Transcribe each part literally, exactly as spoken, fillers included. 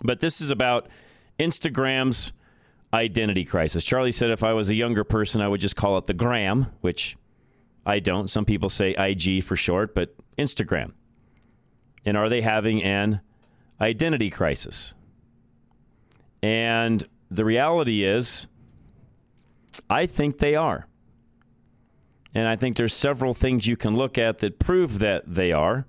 But this is about Instagram's identity crisis. Charlie said if I was a younger person, I would just call it the gram, which I don't. Some people say I G for short, but Instagram. And are they having an identity crisis? And the reality is, I think they are. And I think there's several things you can look at that prove that they are.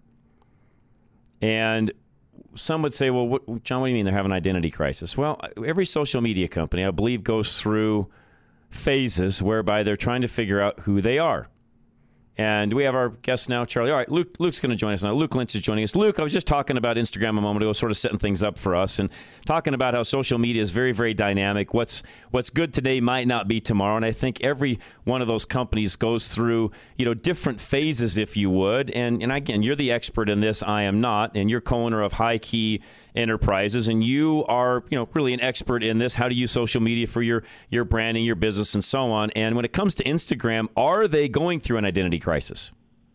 And some would say, well, what, John, what do you mean they're having an identity crisis? Well, every social media company, I believe, goes through phases whereby they're trying to figure out who they are. And we have our guest now, Charlie. All right, Luke, Luke's going to join us now. Luke Lynch is joining us. Luke, I was just talking about Instagram a moment ago, sort of setting things up for us and talking about how social media is very, very dynamic. What's what's good today might not be tomorrow. And I think every one of those companies goes through, you know, different phases, if you would. And, and again, you're the expert in this. I am not. And you're co-owner of High Key Enterprises, and you are, you know, really an expert in this, how to use social media for your your branding, your business, and so on. And when it comes to Instagram, are they going through an identity crisis?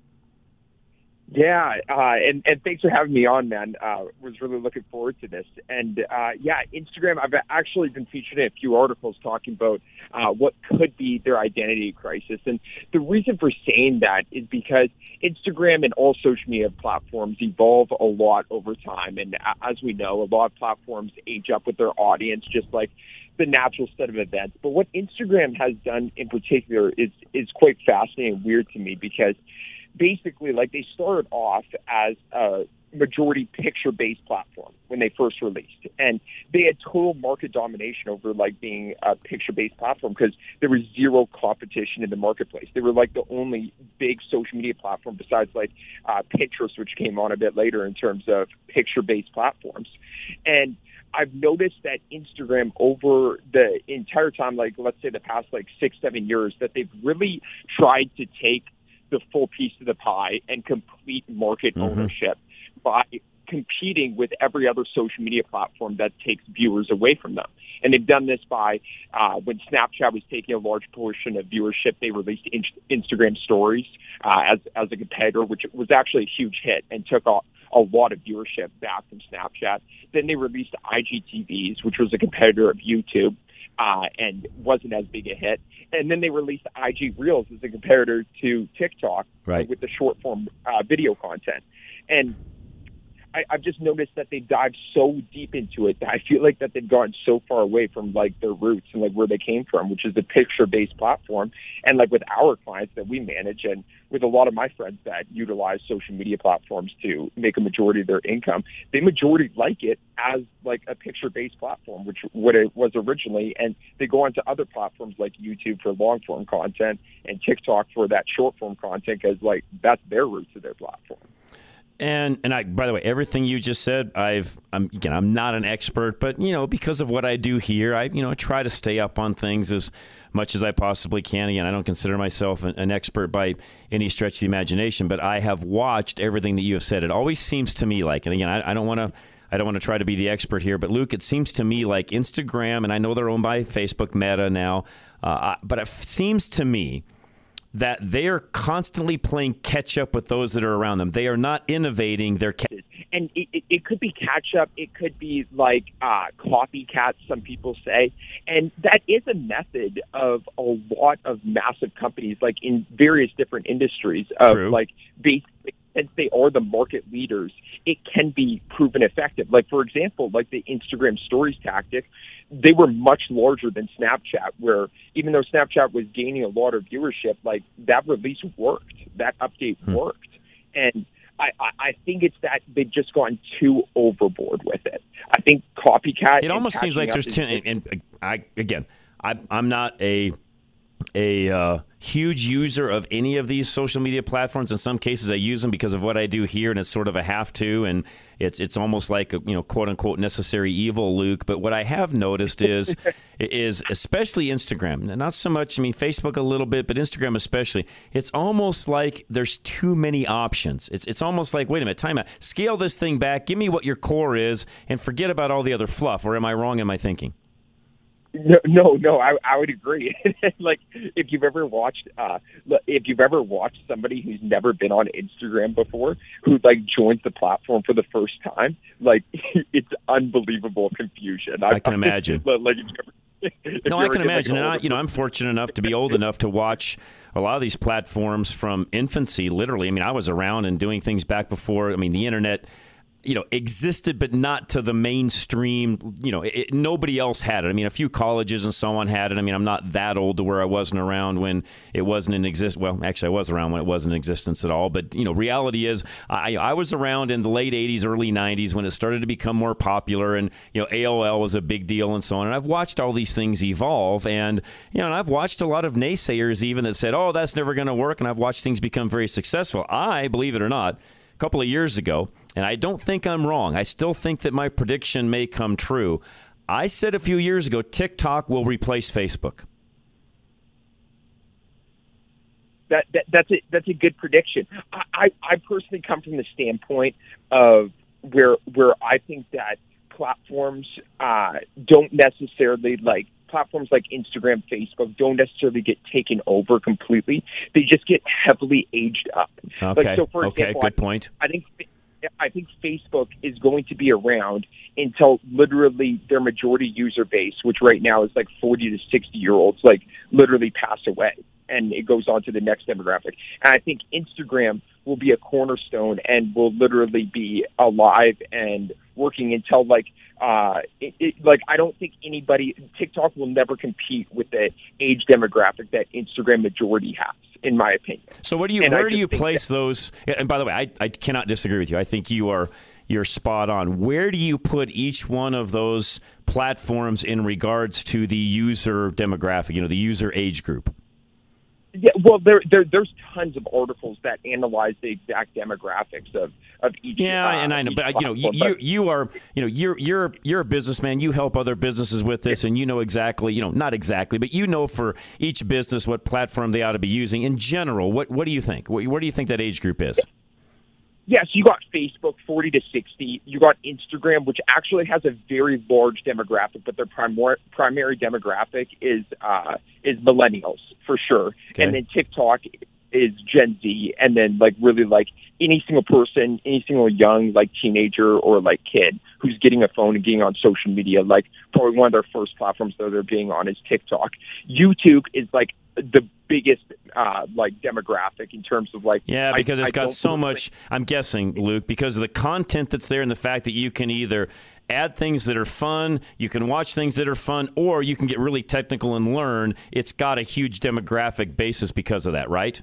Yeah, uh, and, and thanks for having me on, man. Uh, was really looking forward to this. And uh, yeah, Instagram, I've actually been featured in a few articles talking about uh, what could be their identity crisis. And the reason for saying that is because Instagram and all social media platforms evolve a lot over time. And as we know, a lot of platforms age up with their audience, just like the natural set of events. But what Instagram has done in particular is is quite fascinating and weird to me, because basically, like, they started off as a majority picture-based platform when they first released. And they had total market domination over, like, being a picture-based platform because there was zero competition in the marketplace. They were, like, the only big social media platform besides, like, uh, Pinterest, which came on a bit later in terms of picture-based platforms. And I've noticed that Instagram over the entire time, like, let's say the past, like, six, seven years, that they've really tried to take the full piece of the pie and complete market mm-hmm. ownership by competing with every other social media platform that takes viewers away from them. And they've done this by, uh, when Snapchat was taking a large portion of viewership, they released in- Instagram Stories uh, as, as a competitor, which was actually a huge hit and took a, a lot of viewership back from Snapchat. Then they released I G T Vs, which was a competitor of YouTube. Uh, and wasn't as big a hit. And then they released I G Reels as a competitor to TikTok right. uh, with the short-form uh, video content. And I, I've just noticed that they dive so deep into it that I feel like that they've gone so far away from, like, their roots and, like, where they came from, which is a picture-based platform. And, like, with our clients that we manage and with a lot of my friends that utilize social media platforms to make a majority of their income, they majority like it as, like, a picture-based platform, which what it was originally. And they go on to other platforms like YouTube for long-form content and TikTok for that short-form content because, like, that's their roots of their platform. And and I, by the way, everything you just said, I've I'm again I'm not an expert, but you know, because of what I do here, I you know I try to stay up on things as much as I possibly can. Again, I don't consider myself an, an expert by any stretch of the imagination, but I have watched everything that you have said. It always seems to me like, and again, I, I don't want to I don't want to try to be the expert here, but Luke, it seems to me like Instagram, and I know they're owned by Facebook, Meta now, uh, but it seems to me that they are constantly playing catch up with those that are around them. They are not innovating their ca- and it, it, it could be catch up. It could be like uh, copycats, some people say. And that is a method of a lot of massive companies, like in various different industries of True. like basically, since they are the market leaders, it can be proven effective. Like, for example, like the Instagram Stories tactic, they were much larger than Snapchat, where even though Snapchat was gaining a lot of viewership, like that release worked, that update hmm. worked. And I, I, I think it's that they've just gone too overboard with it. I think copycat. It almost seems like there's is, too, and, and I, again, I, I'm not a a uh, huge user of any of these social media platforms. In some cases, I use them because of what I do here, and it's sort of a have to, and it's it's almost like a, you know, quote unquote necessary evil, Luke. But what I have noticed is is especially Instagram, not so much. I mean, Facebook a little bit, but Instagram especially. It's almost like there's too many options. It's it's almost like, wait a minute, time out, scale this thing back, give me what your core is, and forget about all the other fluff. Or am I wrong in my thinking? No, no, no. I, I would agree. Like, if you've ever watched, uh, if you've ever watched somebody who's never been on Instagram before, who like joins the platform for the first time, like it's unbelievable confusion. I, I can imagine. Like, if you ever, if no, you I can imagine. Like, and I, you know, I'm fortunate enough to be old enough to watch a lot of these platforms from infancy. Literally, I mean, I was around and doing things back before. I mean, the internet, you know, existed, but not to the mainstream. You know, it, nobody else had it. I mean, a few colleges and so on had it. I mean, I'm not that old to where I wasn't around when it wasn't in existence. Well, actually, I was around when it wasn't in existence at all. But, you know, reality is I, I was around in the late eighties, early nineties when it started to become more popular. And, you know, A O L was a big deal and so on. And I've watched all these things evolve. And, you know, and I've watched a lot of naysayers even that said, oh, that's never going to work. And I've watched things become very successful. I, believe it or not, a couple of years ago, and I don't think I'm wrong. I still think that my prediction may come true. I said a few years ago, TikTok will replace Facebook. That, that that's a that's a good prediction. I, I, I personally come from the standpoint of where where I think that platforms uh, don't necessarily like platforms like Instagram, Facebook don't necessarily get taken over completely. They just get heavily aged up. Okay. Like, so for okay. example, Good point. I, I think. I think Facebook is going to be around until literally their majority user base, which right now is like forty to sixty year olds, like literally pass away, and it goes on to the next demographic. And I think Instagram will be a cornerstone and will literally be alive and working until like uh it, it, like I don't think anybody TikTok will never compete with the age demographic that Instagram majority has, in my opinion. So where do you and where do you place that, those? And by the way, I, I cannot disagree with you. I think you are you're spot on. Where do you put each one of those platforms in regards to the user demographic, you know, the user age group? Yeah, well, there, there there's tons of articles that analyze the exact demographics of, of each. Yeah, uh, and I know, but you know, you, platform. you you are you know you're you're you're a businessman. You help other businesses with this, and you know exactly, you know, not exactly, but you know for each business what platform they ought to be using in general. What what do you think? Where, where do you think that age group is? Yes, you got Facebook, forty to sixty. You got Instagram, which actually has a very large demographic, but their primor- primary demographic is uh, is millennials for sure. Okay. And then TikTok is Gen Z, and then like really like any single person, any single young like teenager or like kid who's getting a phone and getting on social media. Like probably one of their first platforms that they're being on is TikTok. YouTube is like the biggest uh, like demographic in terms of like yeah because I, it's I got so really much. I'm guessing, Luke, because of the content that's there and the fact that you can either add things that are fun, you can watch things that are fun, or you can get really technical and learn. It's got a huge demographic basis because of that, right?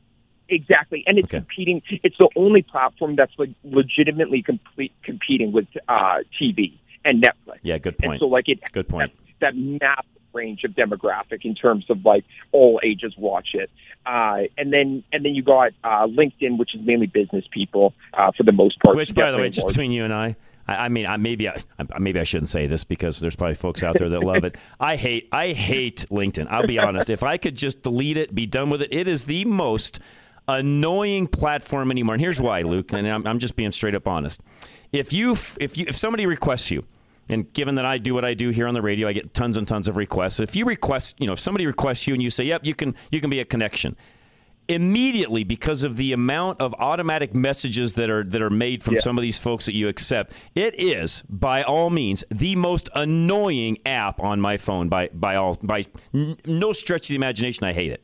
Exactly, and it's okay. competing. It's the only platform that's like legitimately complete competing with uh, T V and Netflix. Yeah, good point. And so like it, good point. That, that massive range of demographic in terms of like all ages watch it, uh, and then and then you got uh, LinkedIn, which is mainly business people uh, for the most part. Which, by the way, just between you and I. I mean, I, maybe I maybe I shouldn't say this because there's probably folks out there that love it. I hate I hate LinkedIn. I'll be honest. If I could just delete it, be done with it, it is the most annoying platform anymore. And here's why, Luke. And I'm, I'm just being straight up honest. If you if you if somebody requests you, and given that I do what I do here on the radio, I get tons and tons of requests. If you request, you know, if somebody requests you and you say, "Yep, you can you can be a connection." Immediately, because of the amount of automatic messages that are that are made from yeah. some of these folks that you accept, it is by all means the most annoying app on my phone. By by all by n- no stretch of the imagination, I hate it.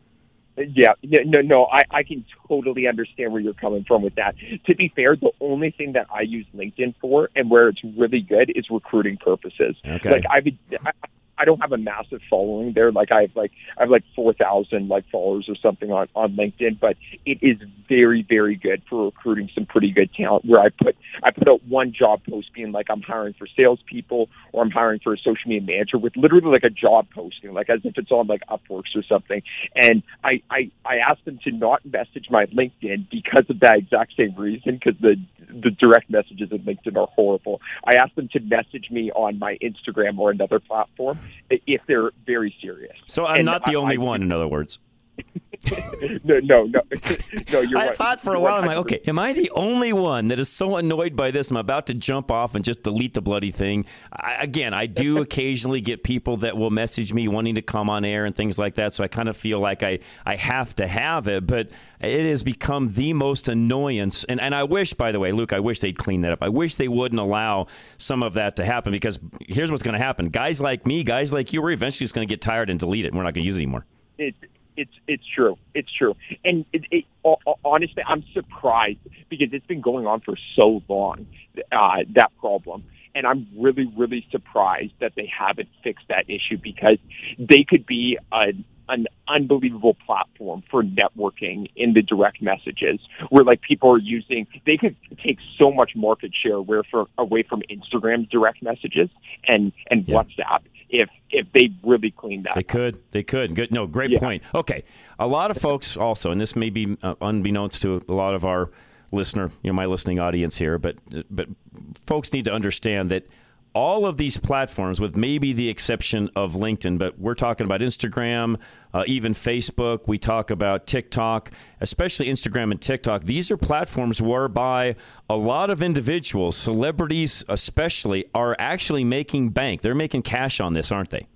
Yeah, no, no, I, I can totally understand where you're coming from with that. To be fair, the only thing that I use LinkedIn for and where it's really good is recruiting purposes. Okay. Like I've, I, I don't have a massive following there. Like I have like I have like four thousand like followers or something on, on LinkedIn, but it is very, very good for recruiting some pretty good talent. Where I put I put out one job post being like I'm hiring for salespeople or I'm hiring for a social media manager with literally like a job posting, like as if it's on like Upworks or something. And I I, I asked them to not message my LinkedIn because of that exact same reason, because the the direct messages in LinkedIn are horrible. I asked them to message me on my Instagram or another platform if they're very serious. So I'm and not the I, only I, one, in other words. no, no, no, no. You're I right. thought for a while, I'm like, okay, am I the only one that is so annoyed by this? I'm about to jump off and just delete the bloody thing. I, again, I do occasionally get people that will message me wanting to come on air and things like that, so I kind of feel like I, I have to have it, but it has become the most annoyance. And, and I wish, by the way, Luke, I wish they'd clean that up. I wish they wouldn't allow some of that to happen, because here's what's going to happen. Guys like me, guys like you, we're eventually just going to get tired and delete it, and we're not going to use it anymore. It, It's it's true. It's true. And it, it, honestly, I'm surprised because it's been going on for so long, uh, that problem. And I'm really, really surprised that they haven't fixed that issue, because they could be a, an unbelievable platform for networking in the direct messages, where like people are using, they could take so much market share away from, away from Instagram direct messages and, and yeah. WhatsApp. If if they really cleaned that, they could. They could. Good. No, great yeah. point. Okay, a lot of folks also, and this may be uh, unbeknownst to a lot of our listener, you know, my listening audience here, but but folks need to understand that all of these platforms, with maybe the exception of LinkedIn, but we're talking about Instagram, uh, even Facebook, we talk about TikTok, especially Instagram and TikTok. These are platforms whereby a lot of individuals, celebrities especially, are actually making bank. They're making cash on this, aren't they?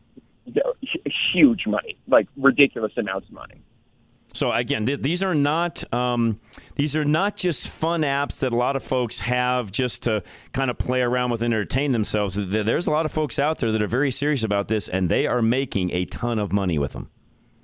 Huge money, like ridiculous amounts of money. So again, th- these are not um, these are not just fun apps that a lot of folks have just to kind of play around with and entertain themselves. There's a lot of folks out there that are very serious about this, and they are making a ton of money with them.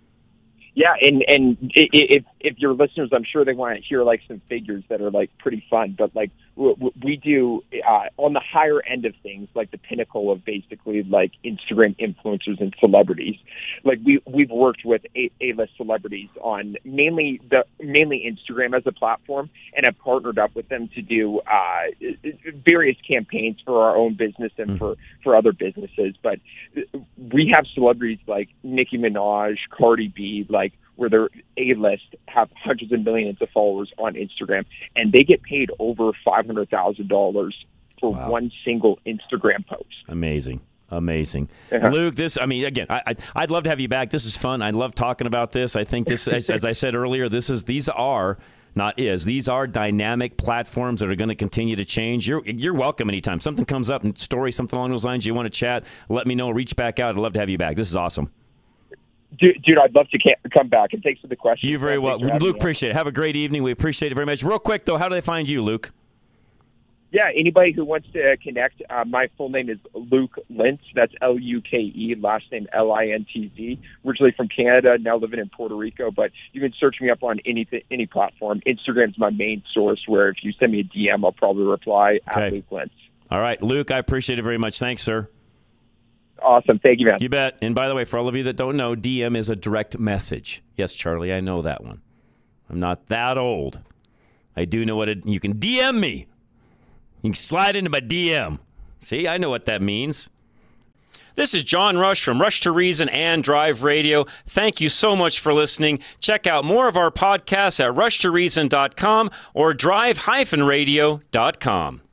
Yeah, and and if if your listeners, I'm sure they want to hear like some figures that are like pretty fun. But like we do uh, on the higher end of things, like the pinnacle of basically like Instagram influencers and celebrities. Like we we've worked with A- A-list celebrities on mainly the mainly Instagram as a platform, and have partnered up with them to do uh, various campaigns for our own business and mm-hmm. for for other businesses. But we have celebrities like Nicki Minaj, Cardi B, like. Where they're A-list, have hundreds of millions of followers on Instagram, and they get paid over five hundred thousand dollars for wow. one single Instagram post. Amazing. Amazing. Uh-huh. Luke, this, I mean, again, I, I, I'd love to have you back. This is fun. I love talking about this. I think this, as, as I said earlier, this is, these are, not is, these are dynamic platforms that are going to continue to change. You're, you're welcome anytime. Something comes up, and story, something along those lines, you want to chat, let me know, reach back out. I'd love to have you back. This is awesome. Dude, dude, I'd love to come back, and thanks for the question. You very well. Luke, appreciate it. Have a great evening. We appreciate it very much. Real quick, though, how do they find you, Luke? Yeah, anybody who wants to connect, uh, my full name is Luke Lintz. That's L U K E, last name L I N T Z. Originally from Canada, now living in Puerto Rico, but you can search me up on any any platform. Instagram's my main source, where if you send me a D M, I'll probably reply okay. at Luke Lintz. All right, Luke, I appreciate it very much. Thanks, sir. Awesome. Thank you, man. You bet. And by the way, for all of you that don't know, D M is a direct message. Yes, Charlie, I know that one. I'm not that old. I do know what it, you can D M me. You can slide into my D M. See, I know what that means. This is John Rush from Rush to Reason and Drive Radio. Thank you so much for listening. Check out more of our podcasts at rush to reason dot com or drive dash radio dot com.